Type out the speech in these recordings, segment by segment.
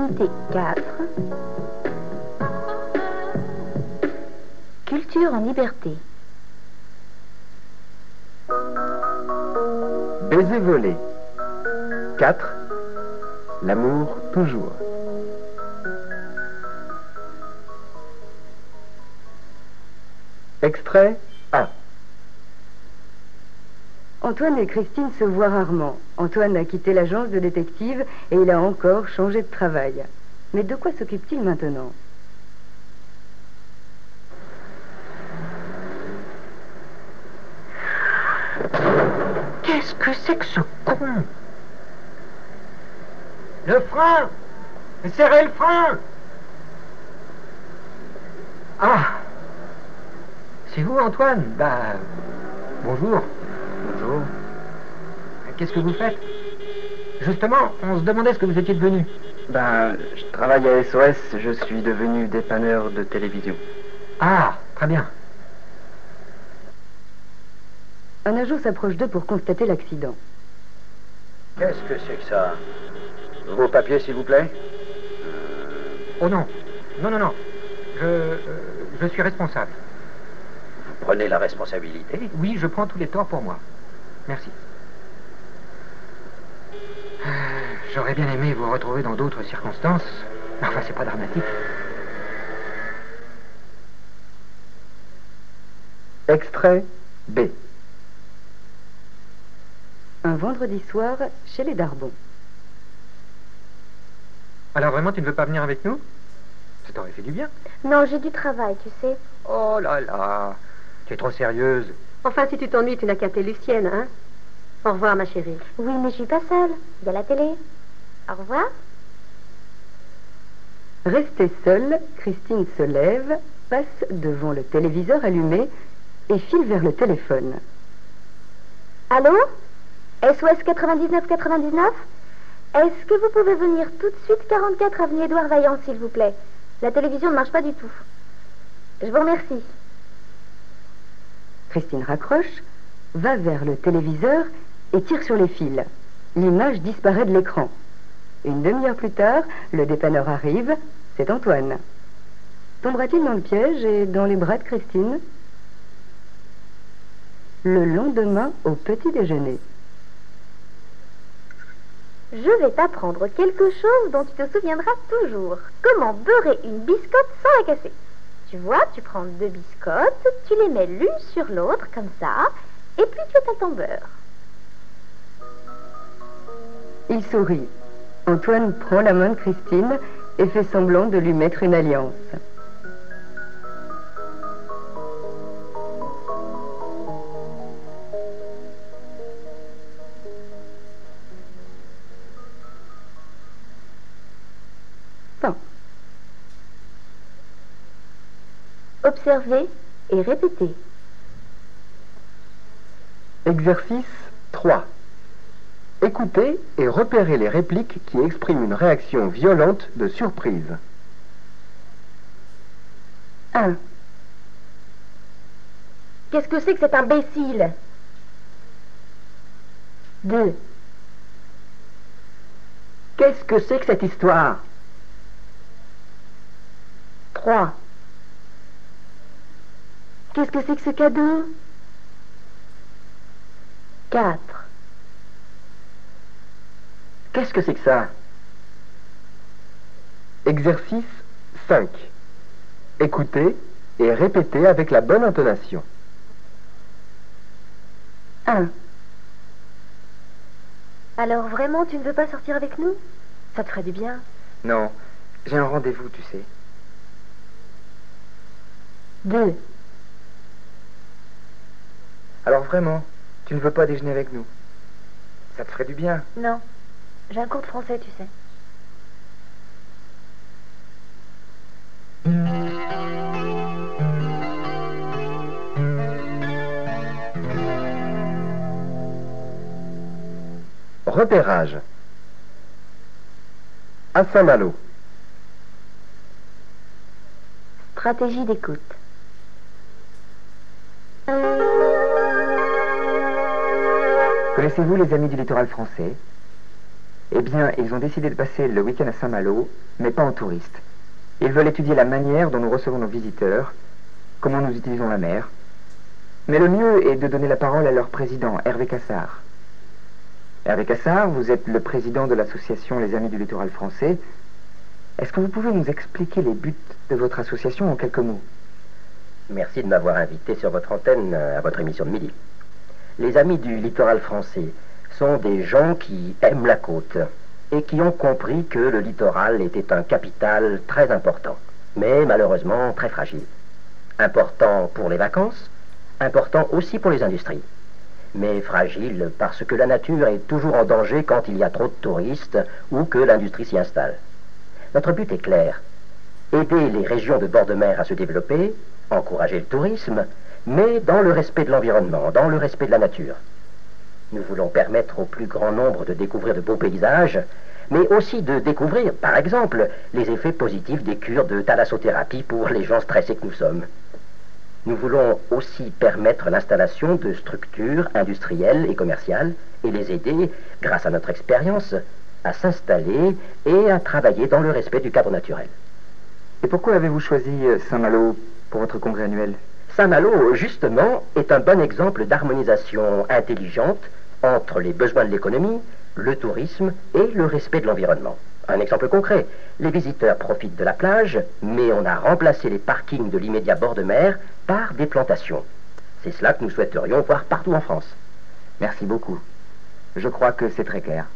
Unité 4. Culture en liberté. Baiser volé. 4. L'amour toujours. Extrait 1. Antoine et Christine se voient rarement. Antoine a quitté l'agence de détective et il a encore changé de travail. Mais de quoi s'occupe-t-il maintenant? Qu'est-ce que c'est que ce con? Le frein! Serrez le frein! Ah! C'est vous, Antoine? Bonjour. Bonjour. Qu'est-ce que vous faites? Justement, on se demandait ce que vous étiez devenu. Je travaille à SOS, je suis devenu dépanneur de télévision. Ah, très bien. Un agent s'approche d'eux pour constater l'accident. Qu'est-ce que c'est que ça? Vos papiers, s'il vous plaît? Oh non. Non. Je suis responsable. Vous prenez la responsabilité? Oui, je prends tous les torts pour moi. Merci. J'aurais bien aimé vous retrouver dans d'autres circonstances. Enfin, c'est pas dramatique. Extrait B. Un vendredi soir, chez les Darbon. Alors vraiment, tu ne veux pas venir avec nous? Ça t'aurait fait du bien. Non, j'ai du travail, tu sais. Oh là là, tu es trop sérieuse. Enfin, si tu t'ennuies, tu n'as qu'à appeler Lucienne, hein? Au revoir, ma chérie. Oui, mais je suis pas seule. Il y a la télé. Au revoir. Restée seule, Christine se lève, passe devant le téléviseur allumé et file vers le téléphone. Allô? SOS 9999? Est-ce que vous pouvez venir tout de suite 44 avenue Édouard Vaillant, s'il vous plaît? La télévision ne marche pas du tout. Je vous remercie. Christine raccroche, va vers le téléviseur et tire sur les fils. L'image disparaît de l'écran. Une demi-heure plus tard, le dépanneur arrive, c'est Antoine. Tombera-t-il dans le piège et dans les bras de Christine? Le lendemain, au petit déjeuner. Je vais t'apprendre quelque chose dont tu te souviendras toujours. Comment beurrer une biscotte sans la casser. Tu vois, tu prends 2 biscottes, tu les mets l'une sur l'autre, comme ça, et puis tu étales ton beurre. Il sourit. Antoine prend la main de Christine et fait semblant de lui mettre une alliance. Bon. Observez et répétez. Exercice 3. Écoutez et repérez les répliques qui expriment une réaction violente de surprise. 1. Qu'est-ce que c'est que cet imbécile? 2. Qu'est-ce que c'est que cette histoire? 3. Qu'est-ce que c'est que ce cadeau? 4. Qu'est-ce que c'est que ça? Exercice 5. Écoutez et répétez avec la bonne intonation. 1. Alors vraiment, tu ne veux pas sortir avec nous? Ça te ferait du bien. Non, j'ai un rendez-vous, tu sais. 2. Alors vraiment, tu ne veux pas déjeuner avec nous? Ça te ferait du bien. Non, j'ai un cours de français, tu sais. Repérage. À Saint-Malo. Stratégie d'écoute. Connaissez-vous les Amis du littoral français? Eh bien, ils ont décidé de passer le week-end à Saint-Malo, mais pas en touriste. Ils veulent étudier la manière dont nous recevons nos visiteurs, comment nous utilisons la mer. Mais le mieux est de donner la parole à leur président, Hervé Cassard. Hervé Cassard, vous êtes le président de l'association Les Amis du Littoral Français. Est-ce que vous pouvez nous expliquer les buts de votre association en quelques mots? Merci de m'avoir invité sur votre antenne à votre émission de midi. Les Amis du Littoral Français sont des gens qui aiment la côte et qui ont compris que le littoral était un capital très important, mais malheureusement très fragile. Important pour les vacances, important aussi pour les industries, mais fragile parce que la nature est toujours en danger quand il y a trop de touristes ou que l'industrie s'y installe. Notre but est clair, aider les régions de bord de mer à se développer, encourager le tourisme, mais dans le respect de l'environnement, dans le respect de la nature. Nous voulons permettre au plus grand nombre de découvrir de beaux paysages, mais aussi de découvrir, par exemple, les effets positifs des cures de thalassothérapie pour les gens stressés que nous sommes. Nous voulons aussi permettre l'installation de structures industrielles et commerciales et les aider, grâce à notre expérience, à s'installer et à travailler dans le respect du cadre naturel. Et pourquoi avez-vous choisi Saint-Malo pour votre congrès annuel? Saint-Malo, justement, est un bon exemple d'harmonisation intelligente entre les besoins de l'économie, le tourisme et le respect de l'environnement. Un exemple concret, les visiteurs profitent de la plage, mais on a remplacé les parkings de l'immédiat bord de mer par des plantations. C'est cela que nous souhaiterions voir partout en France. Merci beaucoup. Je crois que c'est très clair.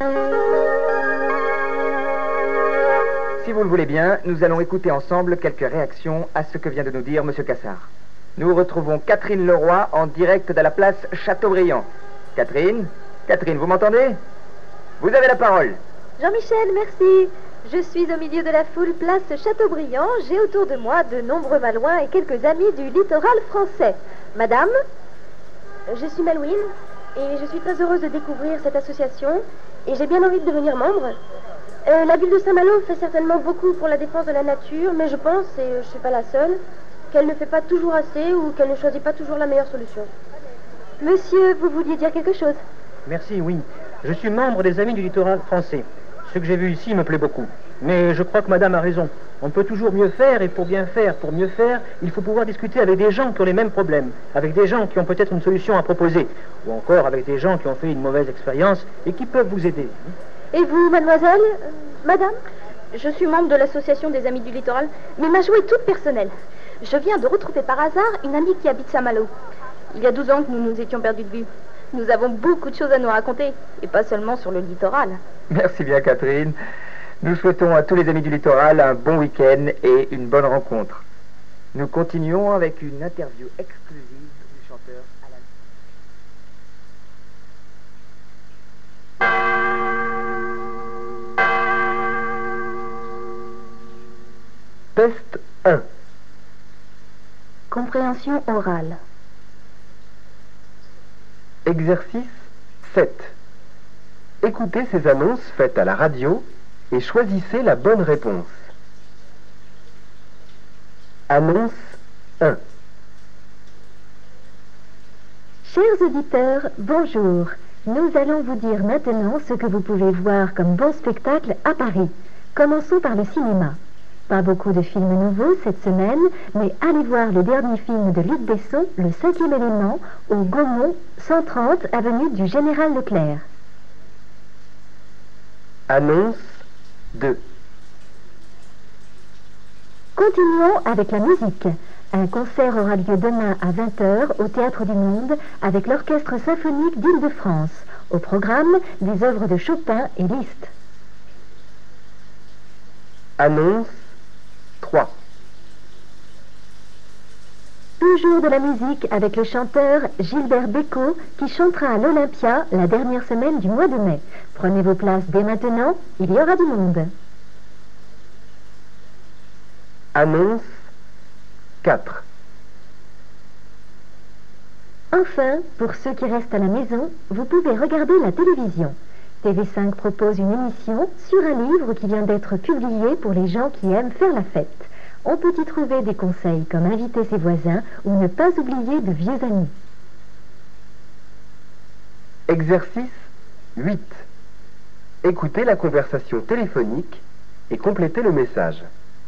Si vous le voulez bien, nous allons écouter ensemble quelques réactions à ce que vient de nous dire M. Cassard. Nous retrouvons Catherine Leroy en direct de la place Chateaubriand. Catherine, vous m'entendez? Vous avez la parole. Jean-Michel, merci. Je suis au milieu de la foule place Chateaubriand. J'ai autour de moi de nombreux Malouins et quelques amis du littoral français. Madame, je suis Malouine et je suis très heureuse de découvrir cette association et j'ai bien envie de devenir membre. La ville de Saint-Malo fait certainement beaucoup pour la défense de la nature, mais je pense, et je ne suis pas la seule, qu'elle ne fait pas toujours assez ou qu'elle ne choisit pas toujours la meilleure solution. Monsieur, vous vouliez dire quelque chose? Merci, oui. Je suis membre des Amis du Littoral Français. Ce que j'ai vu ici me plaît beaucoup. Mais je crois que madame a raison. On peut toujours mieux faire, et pour bien faire, pour mieux faire, il faut pouvoir discuter avec des gens qui ont les mêmes problèmes, avec des gens qui ont peut-être une solution à proposer, ou encore avec des gens qui ont fait une mauvaise expérience et qui peuvent vous aider. Et vous, mademoiselle, madame? Je suis membre de l'association des Amis du Littoral, mais ma joie est toute personnelle. Je viens de retrouver par hasard une amie qui habite Saint-Malo. Il y a 12 ans que nous nous étions perdus de vue. Nous avons beaucoup de choses à nous raconter, et pas seulement sur le littoral. Merci bien, Catherine. Nous souhaitons à tous les amis du littoral un bon week-end et une bonne rencontre. Nous continuons avec une interview exclusive du chanteur Alan. Test 1. Compréhension orale. Exercice 7. Écoutez ces annonces faites à la radio et choisissez la bonne réponse. Annonce 1. Chers auditeurs, bonjour. Nous allons vous dire maintenant ce que vous pouvez voir comme bon spectacle à Paris. Commençons par le cinéma. Pas beaucoup de films nouveaux cette semaine, mais allez voir le dernier film de Luc Besson, Le 5e élément, au Gaumont, 130 avenue du Général Leclerc. Annonce 2. Continuons avec la musique. Un concert aura lieu demain à 20h au Théâtre du Monde avec l'Orchestre symphonique d'Île-de-France. Au programme, des œuvres de Chopin et Liszt. Annonce 3. Toujours de la musique avec le chanteur Gilbert Bécaud qui chantera à l'Olympia la dernière semaine du mois de mai. Prenez vos places dès maintenant, il y aura du monde. Annonce 4. Enfin, pour ceux qui restent à la maison, vous pouvez regarder la télévision. TV5 propose une émission sur un livre qui vient d'être publié pour les gens qui aiment faire la fête. On peut y trouver des conseils comme inviter ses voisins ou ne pas oublier de vieux amis. Exercice 8. Écoutez la conversation téléphonique et complétez le message.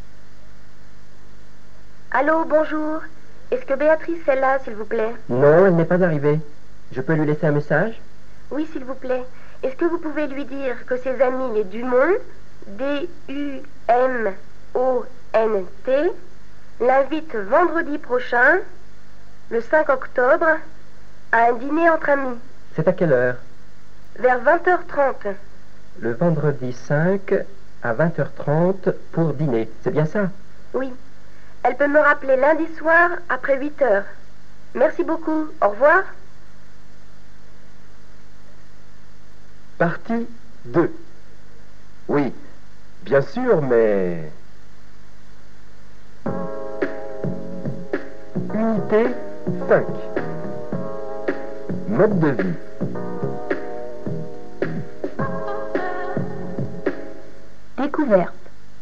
Allô, bonjour. Est-ce que Béatrice est là, s'il vous plaît? Non, elle n'est pas arrivée. Je peux lui laisser un message? Oui, s'il vous plaît. Est-ce que vous pouvez lui dire que ses amis, les Dumont, D-U-M-O-N-T, l'invitent vendredi prochain, le 5 octobre, à un dîner entre amis, C'est à quelle heure? vers 20h30. Le vendredi 5 à 20h30 pour dîner. C'est bien ça? Oui. Elle peut me rappeler lundi soir après 8h. Merci beaucoup. Au revoir. Partie 2. Oui, bien sûr, mais... Unité 5. Mode de vie. Découverte.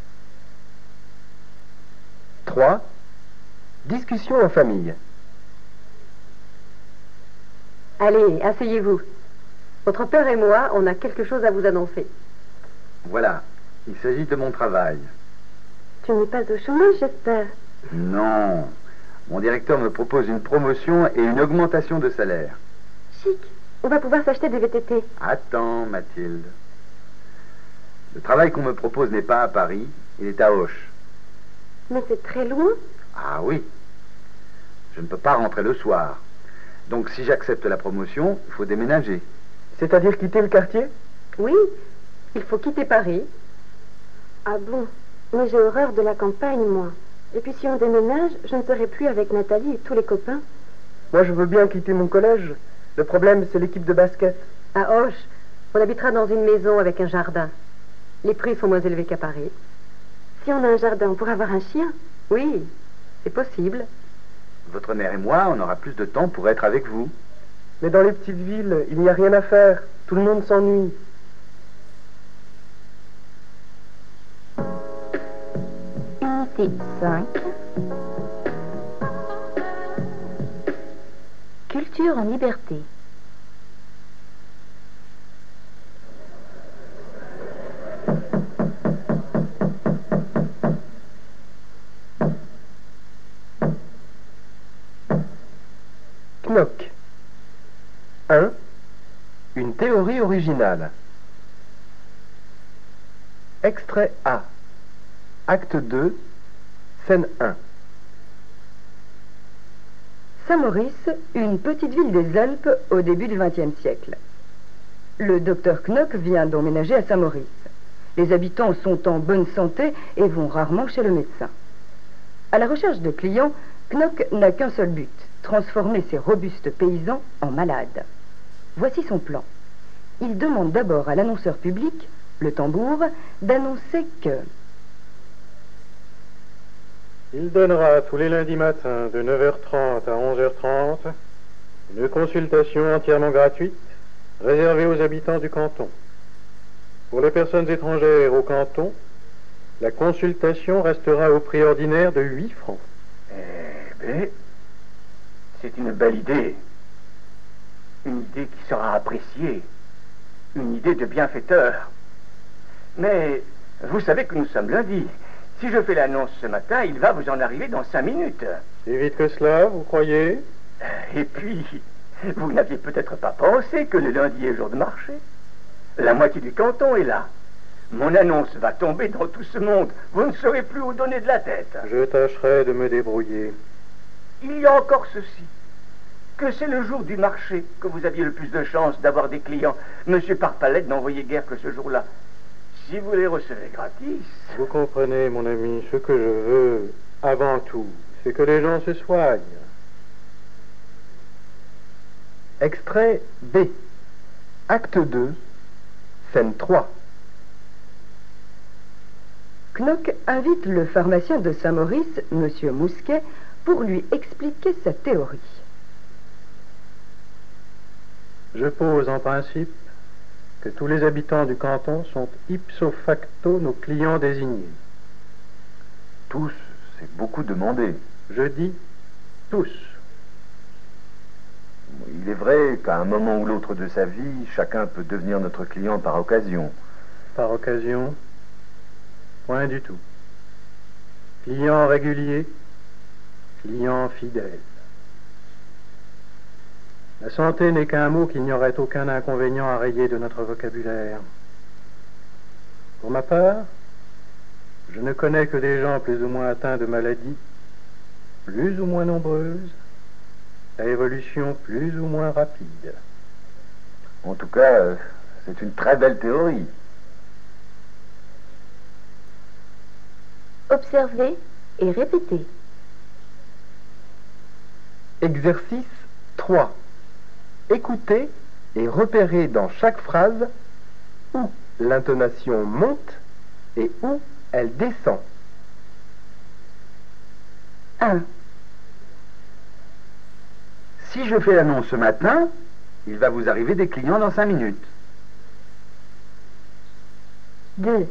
3. Discussion en famille. Allez, asseyez-vous. Votre père et moi, on a quelque chose à vous annoncer. Voilà, il s'agit de mon travail. Tu n'es pas au chômage, j'espère. Non, mon directeur me propose une promotion et une augmentation de salaire. Chic. On va pouvoir s'acheter des VTT. Attends, Mathilde. Le travail qu'on me propose n'est pas à Paris, il est à Auch. Mais c'est très loin. Ah oui. Je ne peux pas rentrer le soir. Donc si j'accepte la promotion, il faut déménager. C'est-à-dire quitter le quartier? Oui, il faut quitter Paris. Ah bon? Mais j'ai horreur de la campagne, moi. Et puis si on déménage, je ne serai plus avec Nathalie et tous les copains. Moi, je veux bien quitter mon collège. Le problème, c'est l'équipe de basket. À Auch, on habitera dans une maison avec un jardin. Les prix sont moins élevés qu'à Paris. Si on a un jardin, on pourra avoir un chien. Oui, c'est possible. Votre mère et moi, on aura plus de temps pour être avec vous. Mais dans les petites villes, il n'y a rien à faire. Tout le monde s'ennuie. Unité 5. Culture en liberté. Knock. 1. Une théorie originale. Extrait A. Acte 2, scène 1. Saint-Maurice, une petite ville des Alpes au début du XXe siècle. Le docteur Knock vient d'emménager à Saint-Maurice. Les habitants sont en bonne santé et vont rarement chez le médecin. À la recherche de clients, Knock n'a qu'un seul but, transformer ces robustes paysans en malades. Voici son plan. Il demande d'abord à l'annonceur public, le tambour, d'annoncer que... Il donnera tous les lundis matins de 9h30 à 11h30 une consultation entièrement gratuite réservée aux habitants du canton. Pour les personnes étrangères au canton, la consultation restera au prix ordinaire de 8 francs. Eh bien, c'est une belle idée. Une idée qui sera appréciée. Une idée de bienfaiteur. Mais vous savez que nous sommes lundi. Si je fais l'annonce ce matin, il va vous en arriver dans 5 minutes. Si vite que cela, vous croyez? Et puis, vous n'aviez peut-être pas pensé que le lundi est jour de marché. La moitié du canton est là. Mon annonce va tomber dans tout ce monde. Vous ne saurez plus où donner de la tête. Je tâcherai de me débrouiller. Il y a encore ceci. Que c'est le jour du marché que vous aviez le plus de chance d'avoir des clients. Monsieur Parpalette n'envoyait guère que ce jour-là. Si vous les recevez gratis... Vous comprenez, mon ami, ce que je veux, avant tout, c'est que les gens se soignent. Extrait B. Acte 2, scène 3. Knock invite le pharmacien de Saint-Maurice, M. Mousquet, pour lui expliquer sa théorie. Je pose en principe que tous les habitants du canton sont ipso facto nos clients désignés. Tous, c'est beaucoup demandé. Je dis tous. Il est vrai qu'à un moment ou l'autre de sa vie, chacun peut devenir notre client par occasion. par occasion? Point du tout. Client régulier, client fidèle. La santé n'est qu'un mot qu'il n'y aurait aucun inconvénient à rayer de notre vocabulaire. Pour ma part, je ne connais que des gens plus ou moins atteints de maladies, plus ou moins nombreuses, à évolution plus ou moins rapide. En tout cas, c'est une très belle théorie. Observez et répétez. Exercice 3. Écoutez et repérez dans chaque phrase où l'intonation monte et où elle descend. 1. Si je fais l'annonce ce matin, il va vous arriver des clients dans 5 minutes. 2.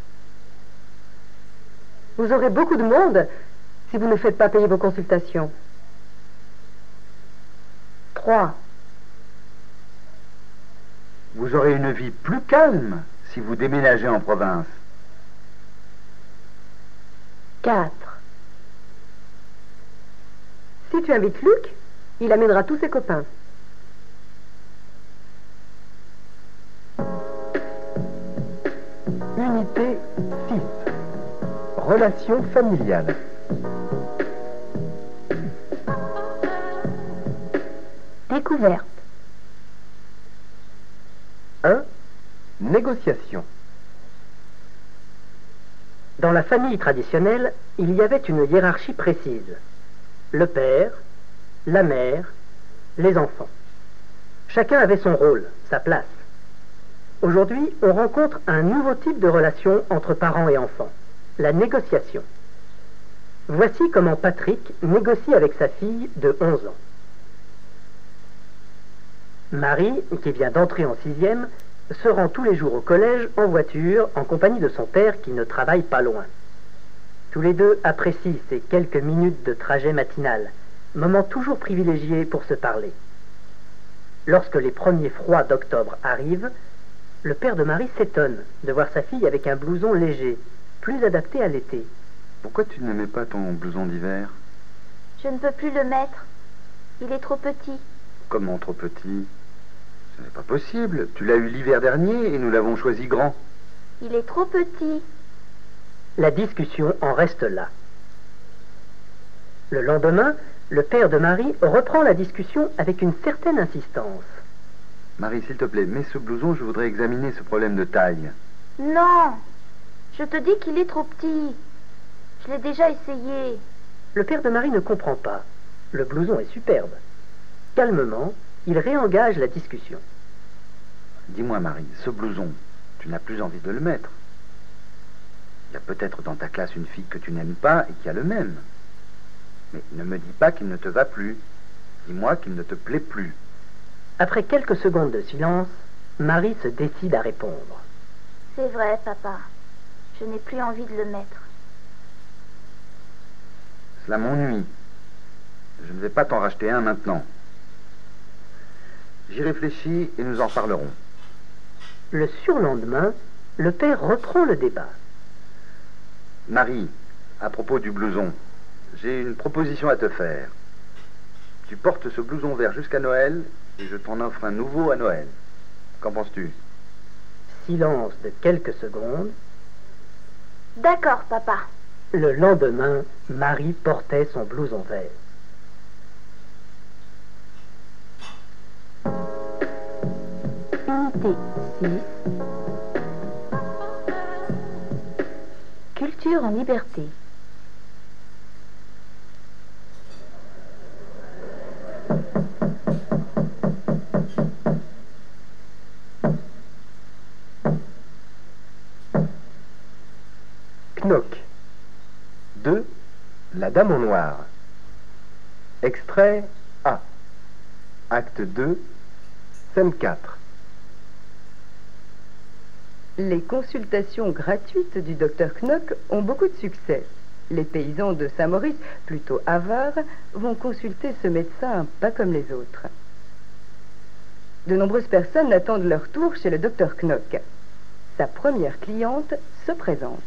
Vous aurez beaucoup de monde si vous ne faites pas payer vos consultations. 3. Vous aurez une vie plus calme si vous déménagez en province. 4. Si tu invites Luc, il amènera tous ses copains. Unité 6. Relations familiales. Découverte. 1. Négociation. Dans la famille traditionnelle, il y avait une hiérarchie précise. Le père, la mère, les enfants. Chacun avait son rôle, sa place. Aujourd'hui, on rencontre un nouveau type de relation entre parents et enfants, la négociation. Voici comment Patrick négocie avec sa fille de 11 ans. Marie, qui vient d'entrer en 6e, se rend tous les jours au collège en voiture en compagnie de son père qui ne travaille pas loin. Tous les deux apprécient ces quelques minutes de trajet matinal, moment toujours privilégié pour se parler. Lorsque les premiers froids d'octobre arrivent, le père de Marie s'étonne de voir sa fille avec un blouson léger, plus adapté à l'été. Pourquoi tu ne mets pas ton blouson d'hiver? Je ne peux plus le mettre. Il est trop petit. Comment trop petit? Ce n'est pas possible. Tu l'as eu l'hiver dernier et nous l'avons choisi grand. Il est trop petit. La discussion en reste là. Le lendemain, le père de Marie reprend la discussion avec une certaine insistance. Marie, s'il te plaît, mets ce blouson, je voudrais examiner ce problème de taille. Non, je te dis qu'il est trop petit. Je l'ai déjà essayé. Le père de Marie ne comprend pas. Le blouson est superbe. Calmement, il réengage la discussion. Dis-moi, Marie, ce blouson, tu n'as plus envie de le mettre. Il y a peut-être dans ta classe une fille que tu n'aimes pas et qui a le même. Mais ne me dis pas qu'il ne te va plus. Dis-moi qu'il ne te plaît plus. Après quelques secondes de silence, Marie se décide à répondre. C'est vrai, papa. Je n'ai plus envie de le mettre. Cela m'ennuie. Je ne vais pas t'en racheter un maintenant. J'y réfléchis et nous en parlerons. Le surlendemain, le père reprend le débat. Marie, à propos du blouson, j'ai une proposition à te faire. Tu portes ce blouson vert jusqu'à Noël et je t'en offre un nouveau à Noël. Qu'en penses-tu? Silence de quelques secondes. D'accord, papa. Le lendemain, Marie portait son blouson vert. Unité 6. Culture en liberté. Knock. 2. La Dame en noir. Extrait A. Acte 2, scène 4. Les consultations gratuites du docteur Knock ont beaucoup de succès. Les paysans de Saint-Maurice, plutôt avares, vont consulter ce médecin pas comme les autres. De nombreuses personnes attendent leur tour chez le docteur Knock. Sa première cliente se présente.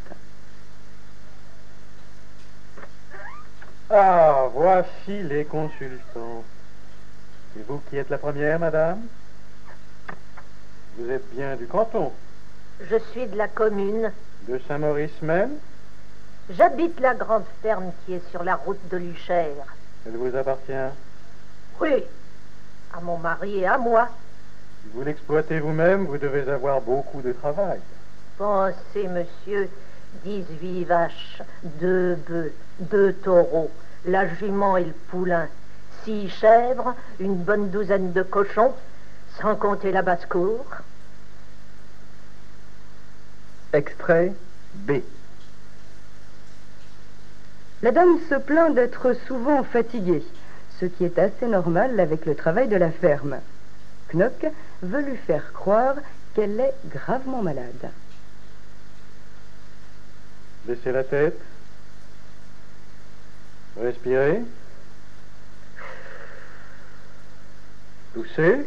Ah, voici les consultants. C'est vous qui êtes la première, madame? Vous êtes bien du canton? Je suis de la commune. De Saint-Maurice même? J'habite la grande ferme qui est sur la route de Luchère. Elle vous appartient? Oui, à mon mari et à moi. Si vous l'exploitez vous-même, vous devez avoir beaucoup de travail. Pensez, monsieur, 18 vaches, 2 bœufs, 2 taureaux, la jument et le poulain, 6 chèvres, une bonne douzaine de cochons, sans compter la basse-cour. Extrait B. La dame se plaint d'être souvent fatiguée, ce qui est assez normal avec le travail de la ferme. Knock veut lui faire croire qu'elle est gravement malade. Baissez la tête. Respirez. Toussez.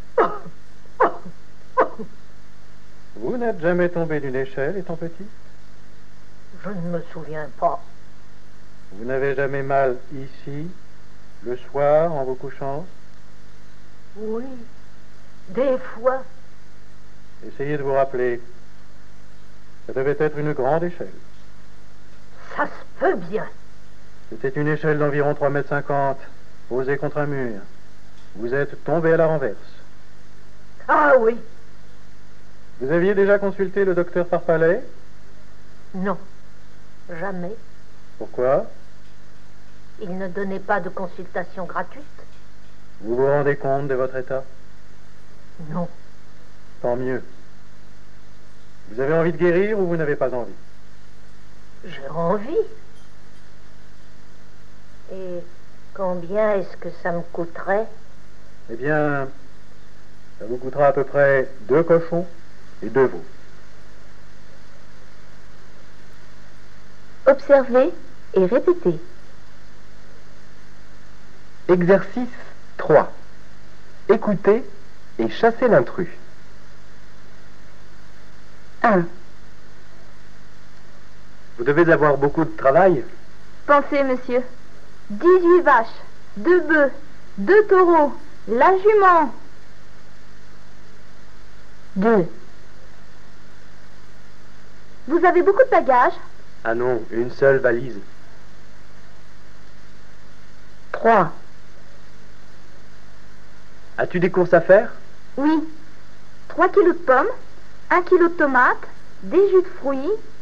Vous n'êtes jamais tombé d'une échelle étant petit? Je ne me souviens pas. Vous n'avez jamais mal ici, le soir, en vous couchant? Oui, des fois. Essayez de vous rappeler. Ça devait être une grande échelle. Ça se peut bien. C'était une échelle d'environ 3,50 m, posée contre un mur. Vous êtes tombé à la renverse. Ah oui. Vous aviez déjà consulté le docteur Farfalet? Non, jamais. Pourquoi? Il ne donnait pas de consultation gratuite. Vous vous rendez compte de votre état? Non. Tant mieux. Vous avez envie de guérir ou vous n'avez pas envie? J'ai envie. Et combien est-ce que ça me coûterait? Eh bien, ça vous coûtera à peu près 2 cochons et 2 veaux. Observez et répétez. Exercice 3. Écoutez et chassez l'intrus. 1. Vous devez avoir beaucoup de travail? Pensez, monsieur. 18 vaches, 2 bœufs, 2 taureaux, la jument. 2. Vous avez beaucoup de bagages? Ah non, une seule valise. 3. As-tu des courses à faire? Oui. 3 kilos de pommes, 1 kilo de tomates, des jus de fruits,